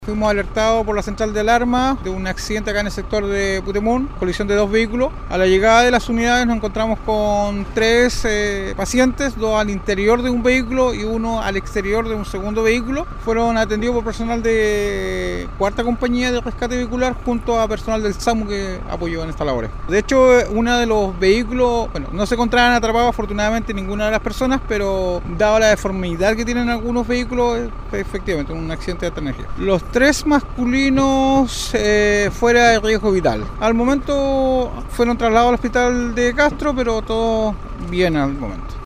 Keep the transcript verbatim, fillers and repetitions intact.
Fuimos alertados por la central de alarma de un accidente acá en el sector de Putemún, colisión de dos vehículos. A la llegada de las unidades nos encontramos con tres eh, pacientes, dos al interior de un vehículo y uno al exterior de un segundo vehículo. Fueron atendidos por personal de cuarta compañía de rescate vehicular junto a personal del SAMU que apoyó en estas labores. De hecho, uno de los vehículos, bueno, no se encontraban atrapados afortunadamente ninguna de las personas, pero dado la deformidad que tienen algunos vehículos, efectivamente un accidente de alta energía. Los tres masculinos eh, fuera de riesgo vital. Al momento fueron trasladados al hospital de Castro, pero todos bien al momento.